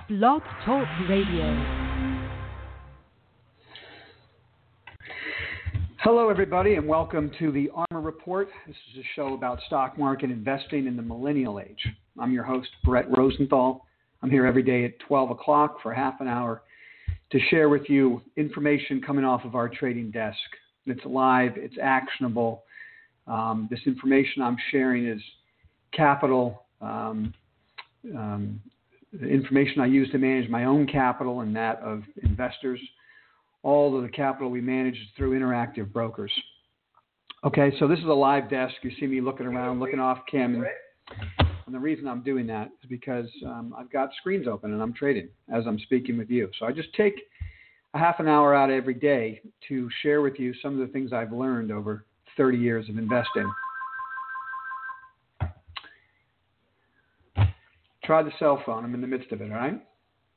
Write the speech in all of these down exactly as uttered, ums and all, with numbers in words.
Blog Talk Radio. Hello, everybody, and welcome to the Armor Report. This is a show about stock market investing in the millennial age. I'm your host, Brett Rosenthal. I'm here every day at twelve o'clock for half an hour to share with you information coming off of our trading desk. It's live, it's actionable. Um, this information I'm sharing is capital, um, um, the information I use to manage my own capital and that of investors. All of the capital we manage is through Interactive Brokers. Okay, so this is a live desk. You see me looking around, looking off camera. And the reason I'm doing that is because um, I've got screens open and I'm trading as I'm speaking with you. So I just take a half an hour out every day to share with you some of the things I've learned over thirty years of investing. Try the cell phone. I'm in the midst of it, all right?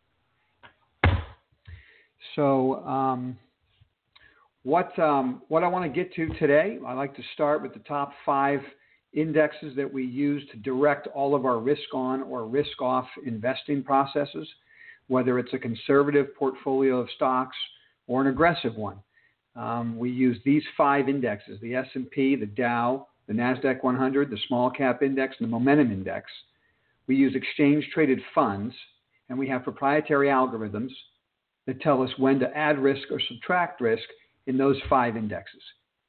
So um, what, um, what I want to get to today, I like to start with the top five indexes that we use to direct all of our risk-on or risk-off investing processes, whether it's a conservative portfolio of stocks or an aggressive one. Um, we use these five indexes, the S and P, the Dow, the NASDAQ one hundred, the small cap index, and the momentum index. We use exchange-traded funds, and we have proprietary algorithms that tell us when to add risk or subtract risk in those five indexes.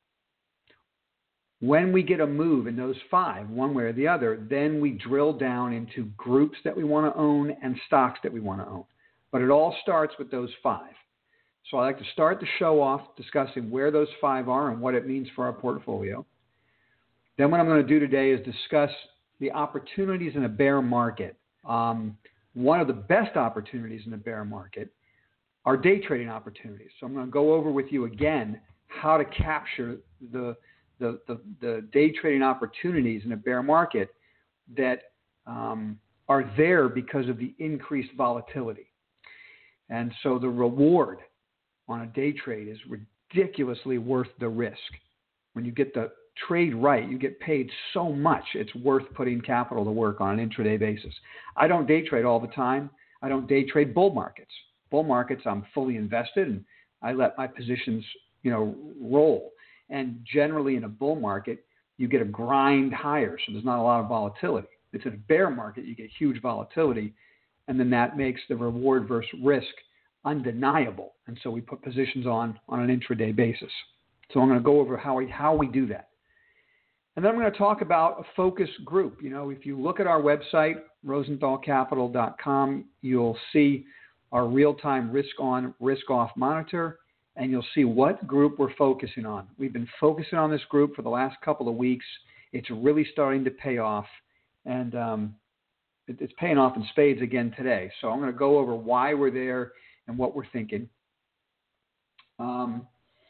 When we get a move in those five, one way or the other, then we drill down into groups that we want to own and stocks that we want to own. But it all starts with those five. So I like to start the show off discussing where those five are and what it means for our portfolio. Then what I'm going to do today is discuss the opportunities in a bear market. Um, one of the best opportunities in a bear market are day trading opportunities. So I'm going to go over with you again how to capture the the, the, the day trading opportunities in a bear market that um, are there because of the increased volatility. And so the reward on a day trade is ridiculously worth the risk. When you get the trade right, you get paid so much, it's worth putting capital to work on an intraday basis. I don't day trade all the time. I don't day trade bull markets. Bull markets, I'm fully invested and I let my positions, you know, roll. And generally in a bull market, you get a grind higher, so there's not a lot of volatility. It's in a bear market, you get huge volatility, and then that makes the reward versus risk undeniable. And so we put positions on on an intraday basis. So I'm going to go over how we, how we do that. And then I'm going to talk about a focus group. You know, if you look at our website, rosenthal capital dot com, you'll see our real-time risk-on, risk-off monitor, and you'll see what group we're focusing on. We've been focusing on this group for the last couple of weeks. It's really starting to pay off, and um, it, it's paying off in spades again today. So I'm going to go over why we're there and what we're thinking. Um,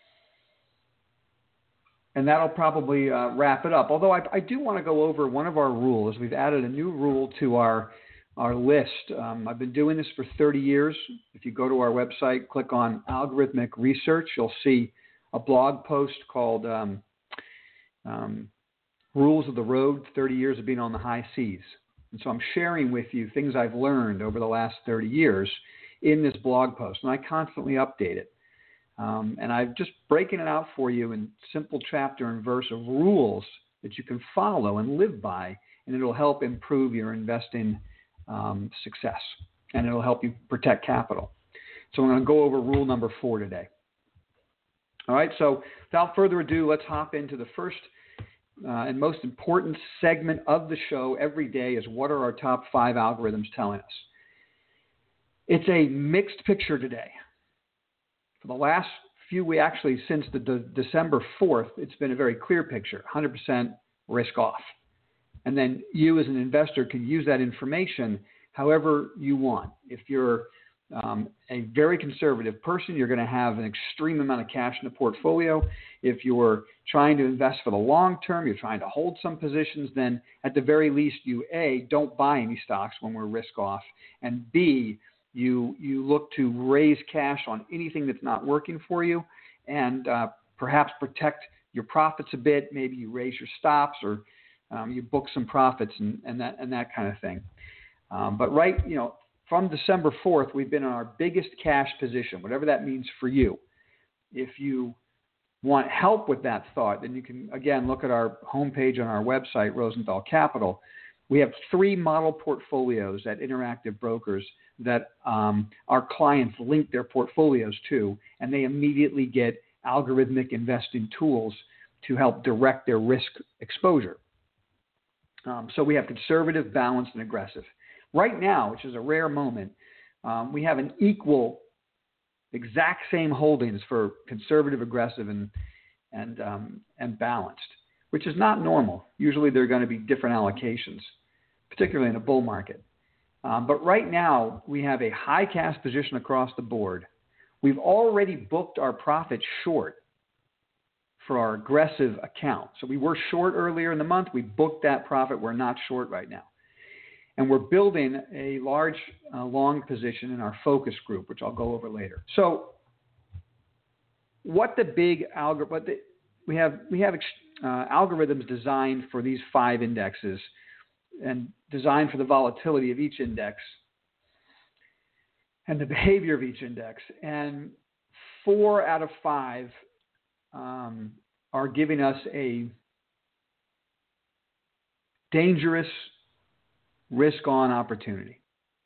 and that'll probably uh, wrap it up. Although I, I do want to go over one of our rules. We've added a new rule to our our list. Um, I've been doing this for thirty years. If you go to our website, click on algorithmic research, you'll see a blog post called um, um, Rules of the Road, thirty years of being on the high seas. And so I'm sharing with you things I've learned over the last thirty years in this blog post, and I constantly update it. Um, and I'm just breaking it out for you in simple chapter and verse of rules that you can follow and live by, and it'll help improve your investing um, success, and it'll help you protect capital. So I'm going to go over rule number four today. All right, so without further ado, let's hop into the first uh, and most important segment of the show every day is what are our top five algorithms telling us? It's a mixed picture today. For the last few weeks, actually since the de- December fourth, it's been a very clear picture, one hundred percent risk off. And then you as an investor can use that information however you want. If you're um, a very conservative person, you're going to have an extreme amount of cash in the portfolio. If you're trying to invest for the long term, you're trying to hold some positions, then at the very least you, A, don't buy any stocks when we're risk off, and B, you you look to raise cash on anything that's not working for you and uh, perhaps protect your profits a bit. Maybe you raise your stops or um, you book some profits and, and that and that kind of thing. Um, but right, you know, from December fourth, we've been in our biggest cash position, whatever that means for you. If you want help with that thought, then you can, again, look at our homepage on our website, Rosenthal Capital. We have three model portfolios at Interactive Brokers that um, our clients link their portfolios to, and they immediately get algorithmic investing tools to help direct their risk exposure. Um, so we have conservative, balanced, and aggressive. Right now, which is a rare moment, um, we have an equal, exact same holdings for conservative, aggressive, and and um, and balanced, which is not normal. Usually, there are going to be different allocations, particularly in a bull market. Um, but right now, we have a high cash position across the board. We've already booked our profit short for our aggressive account. So we were short earlier in the month. We booked that profit. We're not short right now. And we're building a large uh, long position in our focus group, which I'll go over later. So what the big algorithm, what the, we have, we have uh, algorithms designed for these five indexes and designed for the volatility of each index and the behavior of each index. And four out of five um, are giving us a dangerous risk-on opportunity.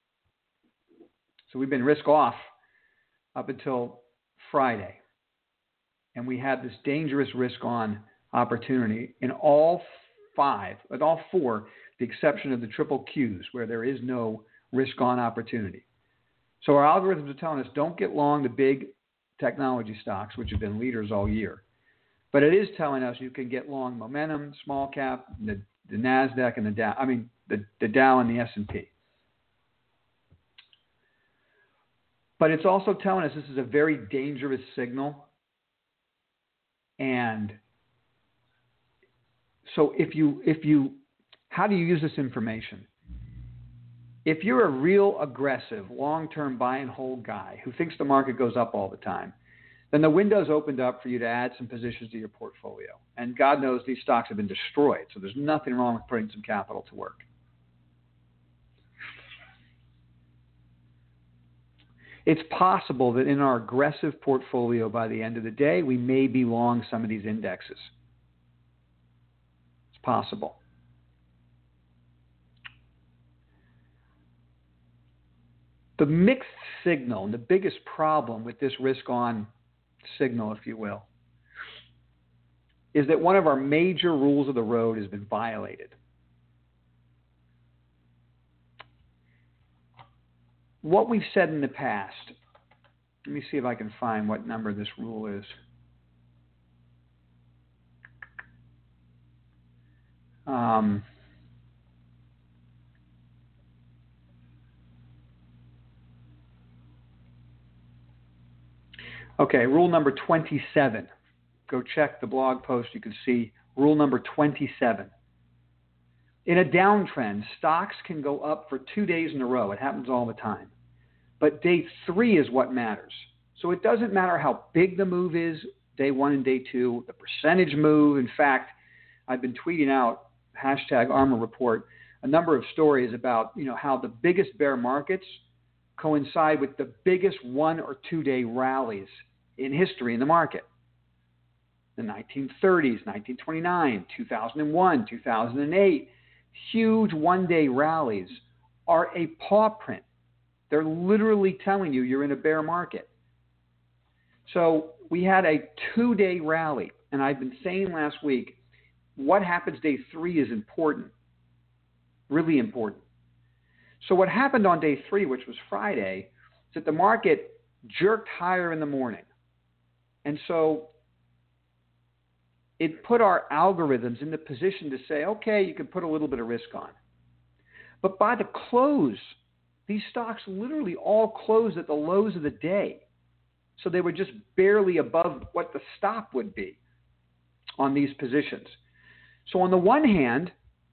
So we've been risk-off up until Friday. And we had this dangerous risk-on opportunity in all five, with all four, the exception of the triple Qs, where there is no risk-on opportunity. So our algorithms are telling us don't get long the big technology stocks, which have been leaders all year. But it is telling us you can get long momentum, small cap, the, the NASDAQ and the Dow, I mean, the, the Dow and the S and P. But it's also telling us this is a very dangerous signal. And so if you, if you, how do you use this information? If you're a real aggressive, long-term buy and hold guy who thinks the market goes up all the time, then the window's opened up for you to add some positions to your portfolio. And God knows these stocks have been destroyed, so there's nothing wrong with putting some capital to work. It's possible that in our aggressive portfolio by the end of the day, we may be long some of these indexes. It's possible. The mixed signal, and the biggest problem with this risk-on signal, if you will, is that one of our major rules of the road has been violated. What we've said in the past, let me see if I can find what number this rule is. Um, okay, rule number twenty-seven. Go check the blog post. You can see rule number twenty-seven. In a downtrend, stocks can go up for two days in a row. It happens all the time. But day three is what matters. So it doesn't matter how big the move is, day one and day two, the percentage move. In fact, I've been tweeting out, hashtag Armor Report, a number of stories about, you know, how the biggest bear markets coincide with the biggest one or two day rallies in history in the market. The nineteen thirties, nineteen twenty-nine, two thousand one, two thousand eight, huge one-day rallies are a paw print. They're literally telling you you're in a bear market. So we had a two-day rally, and I've been saying last week, what happens day three is important, really important. So what happened on day three, which was Friday, is that the market jerked higher in the morning. And so it put our algorithms in the position to say, okay, you can put a little bit of risk on. But by the close, these stocks literally all closed at the lows of the day. So they were just barely above what the stop would be on these positions. So on the one hand,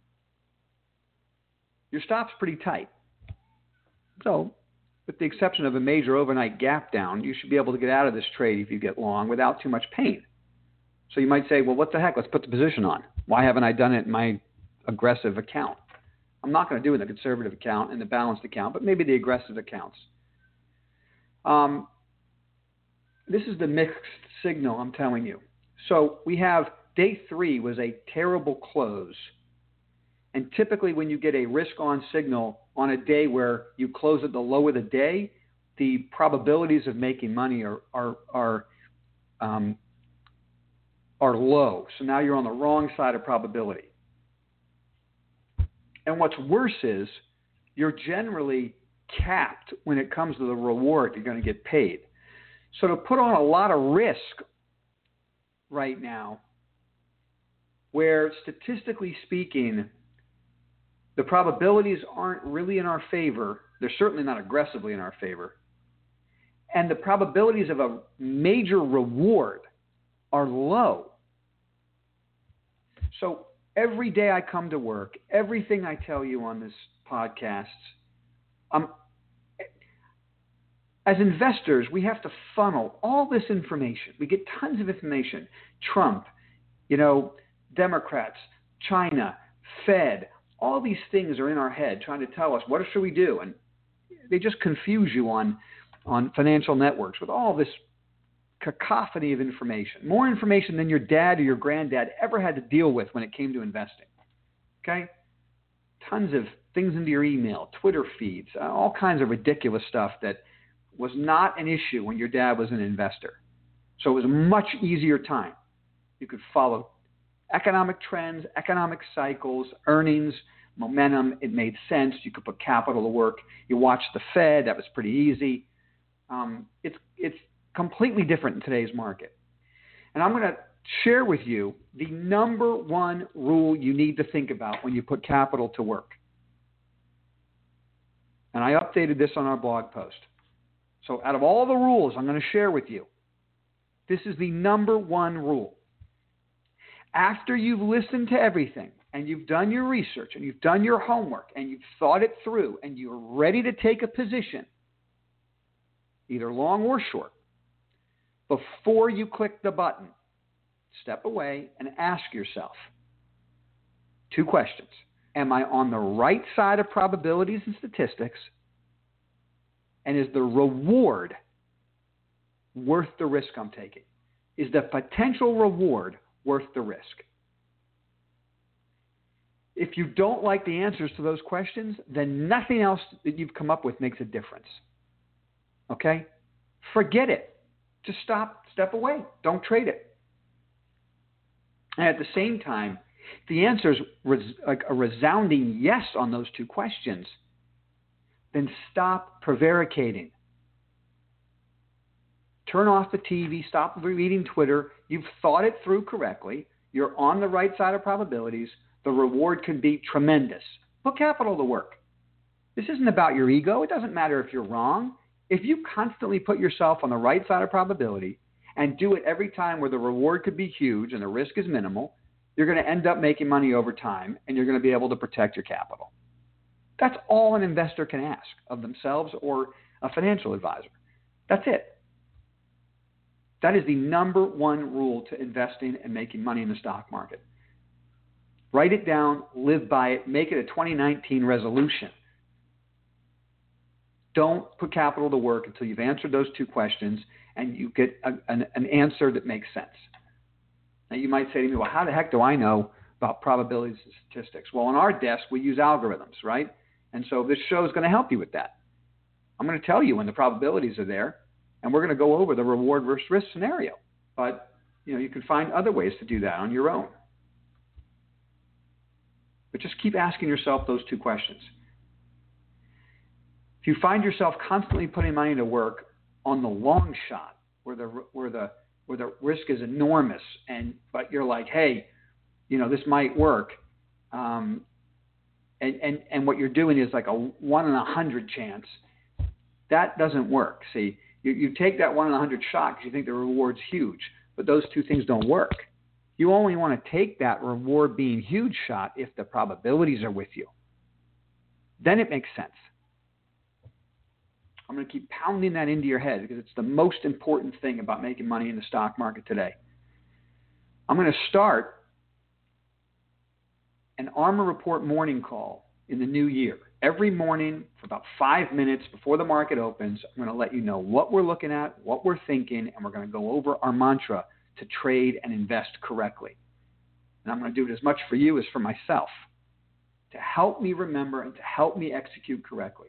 your stop's pretty tight. So with the exception of a major overnight gap down, you should be able to get out of this trade if you get long without too much pain. So you might say, well, what the heck? Let's put the position on. Why haven't I done it in my aggressive account? I'm not going to do it in the conservative account and the balanced account, but maybe the aggressive accounts. Um, this is the mixed signal I'm telling you. So we have day three was a terrible close. And typically when you get a risk-on signal on a day where you close at the low of the day, the probabilities of making money are are are um, are low. So now you're on the wrong side of probability. And what's worse is you're generally capped when it comes to the reward you're going to get paid. So to put on a lot of risk right now, where statistically speaking, the probabilities aren't really in our favor, they're certainly not aggressively in our favor, and the probabilities of a major reward are low. So every day I come to work, everything I tell you on this podcast, um, as investors, we have to funnel all this information. We get tons of information. Trump, you know, Democrats, China, Fed, all these things are in our head trying to tell us what should we do. And they just confuse you on, on financial networks with all this cacophony of information. More information than your dad or your granddad ever had to deal with when it came to investing. Okay? Tons of things into your email, Twitter feeds, uh, all kinds of ridiculous stuff that was not an issue when your dad was an investor. So it was a much easier time. You could follow economic trends, economic cycles, earnings, momentum. It made sense. You could put capital to work. You watched the Fed. That was pretty easy. Um, it's it's completely different in today's market. And I'm going to share with you the number one rule you need to think about when you put capital to work. And I updated this on our blog post. So out of all the rules I'm going to share with you, this is the number one rule. After you've listened to everything and you've done your research and you've done your homework and you've thought it through and you're ready to take a position, either long or short, before you click the button, step away and ask yourself two questions. Am I on the right side of probabilities and statistics? And is the reward worth the risk I'm taking? Is the potential reward worth the risk? If you don't like the answers to those questions, then nothing else that you've come up with makes a difference. Okay? Forget it. Just stop, step away. Don't trade it. And at the same time, if the answer is res- like a resounding yes on those two questions, then stop prevaricating. Turn off the T V, stop reading Twitter. You've thought it through correctly. You're on the right side of probabilities. The reward can be tremendous. Put capital to work. This isn't about your ego. It doesn't matter if you're wrong. If you constantly put yourself on the right side of probability and do it every time where the reward could be huge and the risk is minimal, you're going to end up making money over time and you're going to be able to protect your capital. That's all an investor can ask of themselves or a financial advisor. That's it. That is the number one rule to investing and making money in the stock market. Write it down, live by it, make it a twenty nineteen resolution. Don't put capital to work until you've answered those two questions and you get a, an, an answer that makes sense. Now you might say to me, well, how the heck do I know about probabilities and statistics? Well, on our desk, we use algorithms, right? And so this show is going to help you with that. I'm going to tell you when the probabilities are there, and we're going to go over the reward versus risk scenario. But you know, you can find other ways to do that on your own. But just keep asking yourself those two questions. If you find yourself constantly putting money to work on the long shot, where the where the where the risk is enormous, and but you're like, hey, you know, this might work, um, and and and what you're doing is like a one in a hundred chance. That doesn't work. See, you you take that one in a hundred shot because you think the reward's huge, but those two things don't work. You only want to take that reward being huge shot if the probabilities are with you. Then it makes sense. I'm going to keep pounding that into your head because it's the most important thing about making money in the stock market today. I'm going to start an Armor Report morning call in the new year. Every morning for about five minutes before the market opens, I'm going to let you know what we're looking at, what we're thinking, and we're going to go over our mantra to trade and invest correctly. And I'm going to do it as much for you as for myself to help me remember and to help me execute correctly.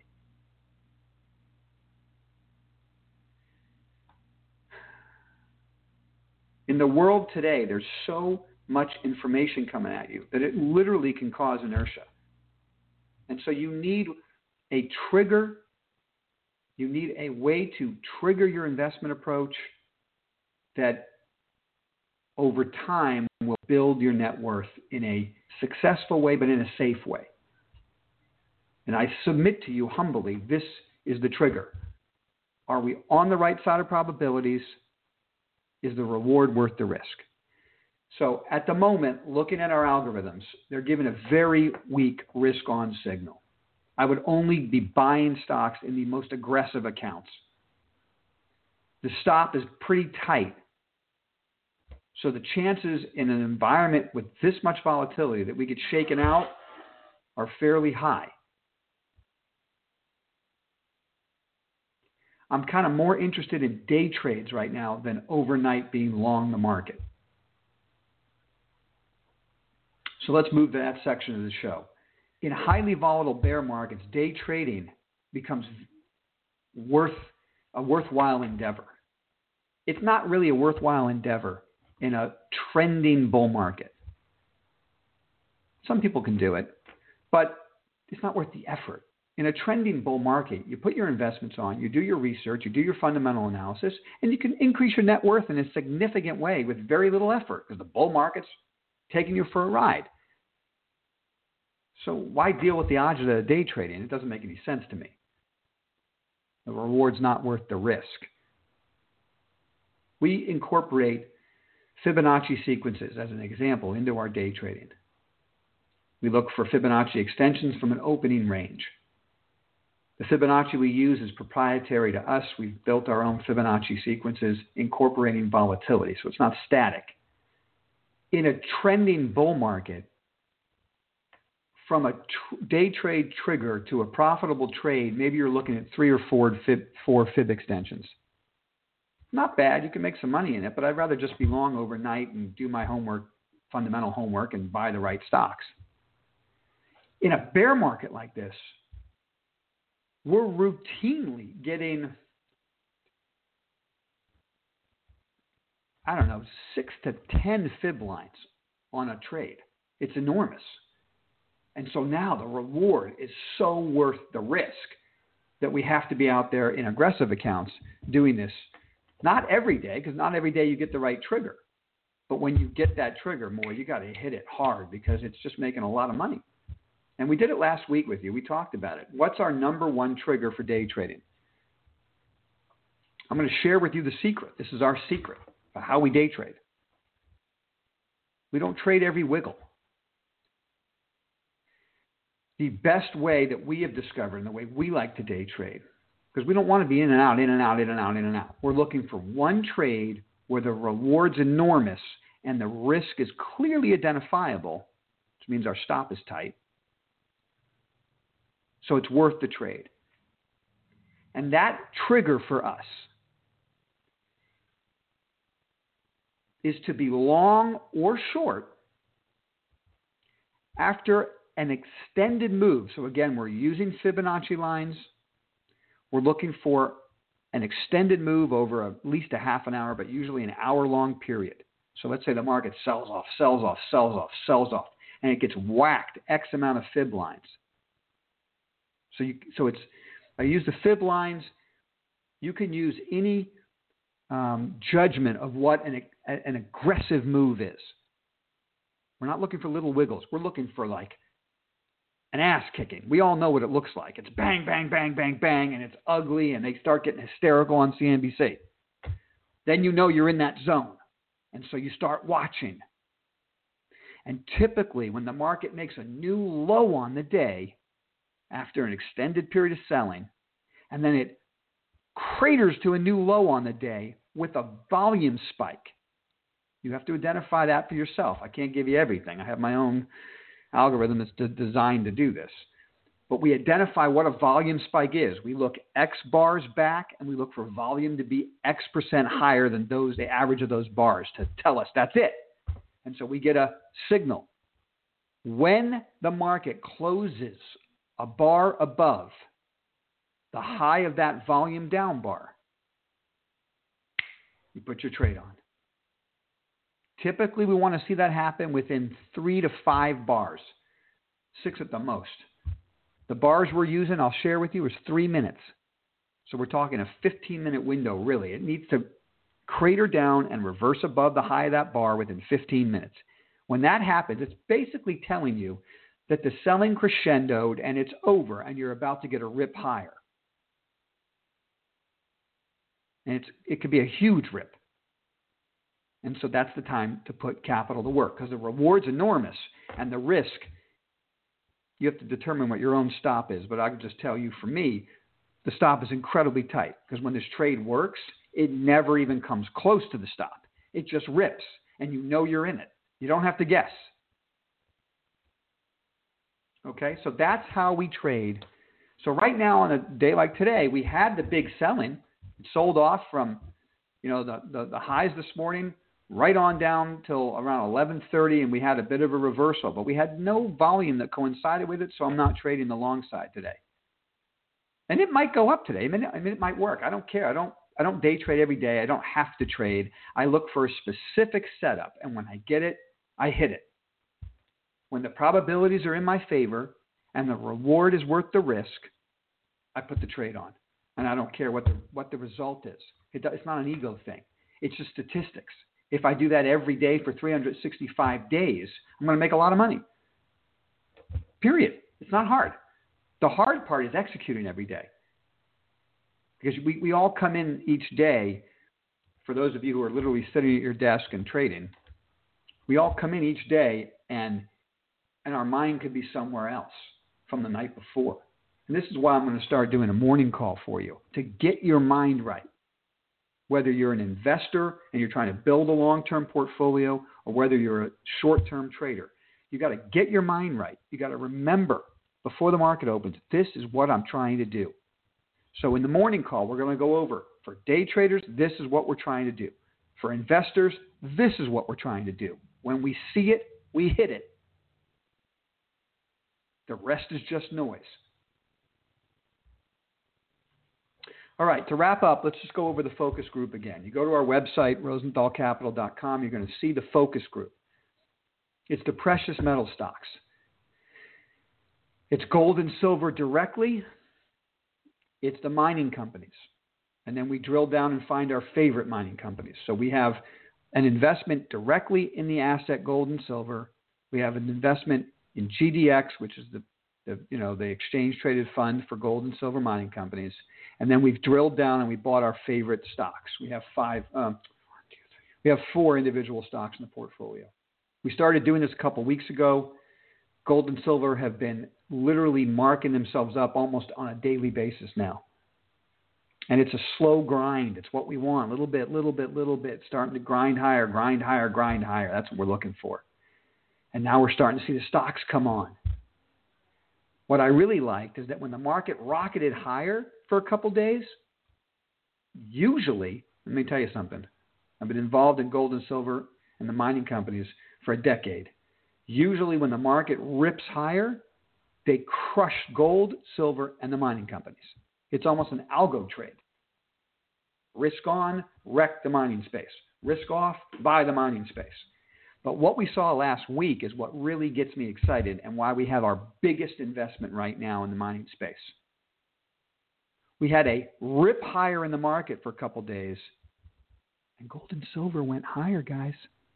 In the world today, there's so much information coming at you that it literally can cause inertia. And so you need a trigger. You need a way to trigger your investment approach that over time will build your net worth in a successful way, but in a safe way. And I submit to you humbly, this is the trigger. Are we on the right side of probabilities? Is the reward worth the risk? So at the moment, looking at our algorithms, they're giving a very weak risk-on signal. I would only be buying stocks in the most aggressive accounts. The stop is pretty tight. So the chances in an environment with this much volatility that we get shaken out are fairly high. I'm kind of more interested in day trades right now than overnight being long the market. So let's move to that section of the show. In highly volatile bear markets, day trading becomes worth a worthwhile endeavor. It's not really a worthwhile endeavor in a trending bull market. Some people can do it, but it's not worth the effort. In a trending bull market, you put your investments on, you do your research, you do your fundamental analysis, and you can increase your net worth in a significant way with very little effort because the bull market's taking you for a ride. So why deal with the odds of the day trading? It doesn't make any sense to me. The reward's not worth the risk. We incorporate Fibonacci sequences as an example into our day trading. We look for Fibonacci extensions from an opening range. The Fibonacci we use is proprietary to us. We've built our own Fibonacci sequences incorporating volatility, so it's not static. In a trending bull market, from a tr- day trade trigger to a profitable trade, maybe you're looking at three or four fib, four fib extensions. Not bad. You can make some money in it, but I'd rather just be long overnight and do my homework, fundamental homework, and buy the right stocks. In a bear market like this, we're routinely getting, I don't know, six to ten fib lines on a trade. It's enormous. And so now the reward is so worth the risk that we have to be out there in aggressive accounts doing this. Not every day, because not every day you get the right trigger. But when you get that trigger, boy, you got to hit it hard because it's just making a lot of money. And we did it last week with you. We talked about it. What's our number one trigger for day trading? I'm going to share with you the secret. This is our secret of how we day trade. We don't trade every wiggle. The best way that we have discovered and the way we like to day trade, because we don't want to be in and out, in and out, in and out, in and out. We're looking for one trade where the reward's enormous and the risk is clearly identifiable, which means our stop is tight. So it's worth the trade. And that trigger for us is to be long or short after an extended move. So again, we're using Fibonacci lines. We're looking for an extended move over at least a half an hour, but usually an hour-long period. So let's say the market sells off, sells off, sells off, sells off, and it gets whacked X amount of fib lines. So you, so it's, I use the fib lines. You can use any um, judgment of what an, an aggressive move is. We're not looking for little wiggles. We're looking for like an ass kicking. We all know what it looks like. It's bang, bang, bang, bang, bang, and it's ugly, and they start getting hysterical on C N B C. Then you know you're in that zone, and so you start watching. And typically, when the market makes a new low on the day, after an extended period of selling, and then it craters to a new low on the day with a volume spike. You have to identify that for yourself. I can't give you everything. I have my own algorithm that's de- designed to do this. but we identify what a volume spike is. We look X bars back, and we look for volume to be X percent higher than those, the average of those bars, to tell us that's it. And so we get a signal. When the market closes a bar above the high of that volume down bar, you put your trade on. Typically, we want to see that happen within three to five bars, six at the most. The bars we're using, I'll share with you, is three minutes. So we're talking a fifteen-minute window, really. It needs to crater down and reverse above the high of that bar within fifteen minutes. When that happens, it's basically telling you that the selling crescendoed and it's over and you're about to get a rip higher. And it's, it could be a huge rip. And so that's the time to put capital to work because the reward's enormous and the risk, you have to determine what your own stop is. But I can just tell you, for me, the stop is incredibly tight because when this trade works, it never even comes close to the stop. It just rips and you know you're in it. You don't have to guess. Okay, so that's how we trade. So right now on a day like today, we had the big selling. It sold off from, you know, the, the, the highs this morning right on down till around eleven thirty, and we had a bit of a reversal, but we had no volume that coincided with it, so I'm not trading the long side today. And it might go up today. I mean, I mean, it might work. I don't care. I don't I don't day trade every day. I don't have to trade. I look for a specific setup, and when I get it, I hit it. When the probabilities are in my favor and the reward is worth the risk, I put the trade on. And I don't care what the what the result is. It, it's not an ego thing. It's just statistics. If I do that every day for three hundred sixty-five days, I'm going to make a lot of money. Period. It's not hard. The hard part is executing every day. Because we, we all come in each day, for those of you who are literally sitting at your desk and trading, we all come in each day and and our mind could be somewhere else from the night before. And this is why I'm going to start doing a morning call for you, to get your mind right. Whether you're an investor and you're trying to build a long-term portfolio or whether you're a short-term trader, you got to get your mind right. You got to remember before the market opens, this is what I'm trying to do. So in the morning call, we're going to go over, for day traders, this is what we're trying to do. For investors, this is what we're trying to do. When we see it, we hit it. The rest is just noise. All right, to wrap up, let's just go over the focus group again. You go to our website, rosenthal capital dot com, you're going to see the focus group. It's the precious metal stocks. It's gold and silver directly. It's the mining companies. And then we drill down and find our favorite mining companies. So we have an investment directly in the asset gold and silver. We have an investment in G D X, which is the, the you know the exchange traded fund for gold and silver mining companies. And then we've drilled down and we bought our favorite stocks. We have five, um, we have four individual stocks in the portfolio. We started doing this a couple weeks ago. Gold and silver have been literally marking themselves up almost on a daily basis now. And it's a slow grind. It's what we want. Little bit, little bit, little bit. Starting to grind higher, grind higher, grind higher. That's what we're looking for. And now we're starting to see the stocks come on. What I really liked is that when the market rocketed higher for a couple days, usually, let me tell you something. I've been involved in gold and silver and the mining companies for a decade. Usually when the market rips higher, they crush gold, silver, and the mining companies. It's almost an algo trade. Risk on, wreck the mining space. Risk off, buy the mining space. But what we saw last week is what really gets me excited and why we have our biggest investment right now in the mining space. We had a rip higher in the market for a couple days, and gold and silver went higher, guys.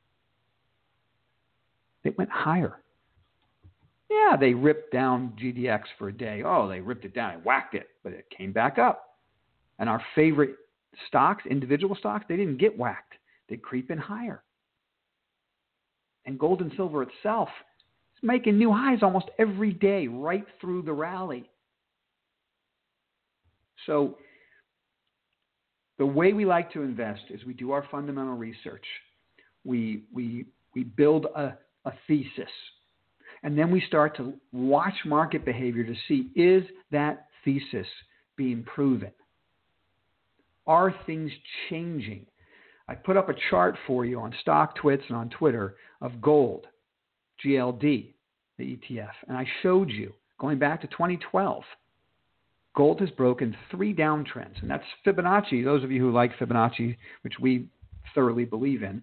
It went higher. Yeah, they ripped down G D X for a day. Oh, they ripped it down and whacked it, but it came back up. And our favorite stocks, individual stocks, they didn't get whacked. They creep in higher. And gold and silver itself is making new highs almost every day, right through the rally. So the way we like to invest is we do our fundamental research. We we we build a, a thesis. And then we start to watch market behavior to see, is that thesis being proven? Are things changing? I put up a chart for you on StockTwits and on Twitter of gold, G L D, the E T F. And I showed you, going back to twenty twelve, gold has broken three downtrends. And that's Fibonacci. Those of you who like Fibonacci, which we thoroughly believe in,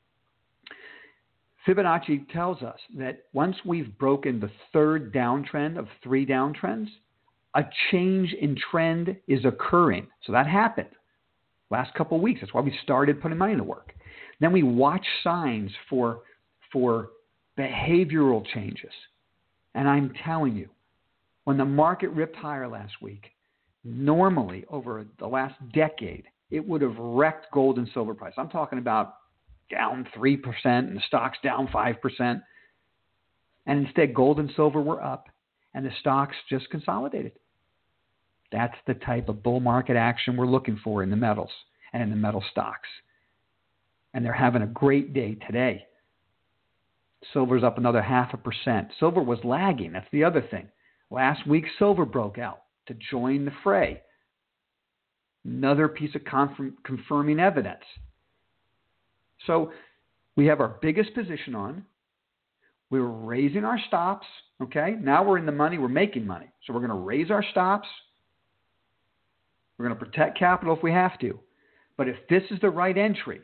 Fibonacci tells us that once we've broken the third downtrend of three downtrends, a change in trend is occurring. So that happened last couple of weeks. That's why we started putting money to work. Then we watch signs for, for behavioral changes. And I'm telling you, when the market ripped higher last week, normally over the last decade, it would have wrecked gold and silver price. I'm talking about down three percent and the stocks down five percent. And instead, gold and silver were up and the stocks just consolidated. That's the type of bull market action we're looking for in the metals and in the metal stocks. And they're having a great day today. Silver's up another half a percent. Silver was lagging. That's the other thing. Last week, silver broke out to join the fray. Another piece of confirm, confirming evidence. So we have our biggest position on. We were raising our stops. Okay, now we're in the money. We're making money. So we're going to raise our stops. We're going to protect capital if we have to. But if this is the right entry,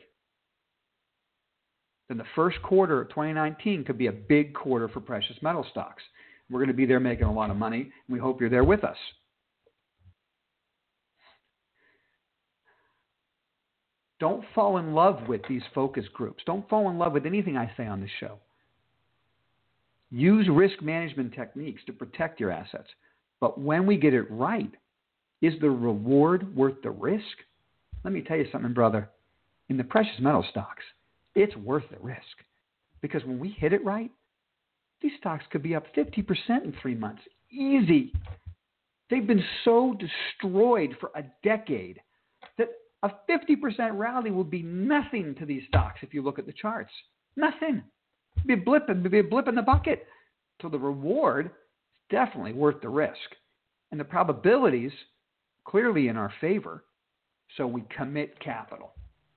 then the first quarter of twenty nineteen could be a big quarter for precious metal stocks. We're going to be there making a lot of money, and we hope you're there with us. Don't fall in love with these focus groups. Don't fall in love with anything I say on this show. Use risk management techniques to protect your assets. But when we get it right, is the reward worth the risk? Let me tell you something, brother. In the precious metal stocks, it's worth the risk. Because when we hit it right, these stocks could be up fifty percent in three months. Easy. They've been so destroyed for a decade that a fifty percent rally will be nothing to these stocks if you look at the charts. Nothing. It'd be a blip, it'd be a blip in the bucket. So the reward is definitely worth the risk. And the probabilities clearly in our favor. So we commit capital.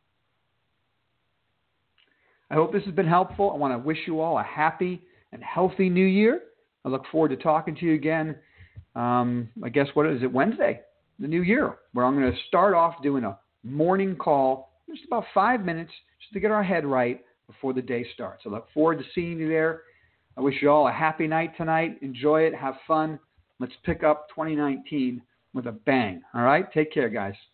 I hope this has been helpful. I want to wish you all a happy and healthy new year. I look forward to talking to you again. Um, I guess what is it, Wednesday, the new year, where I'm going to start off doing a morning call, just about five minutes, just to get our head right before the day starts. I look forward to seeing you there. I wish you all a happy night tonight. Enjoy it. Have fun. Let's pick up twenty nineteen with a bang. All right? Take care, guys.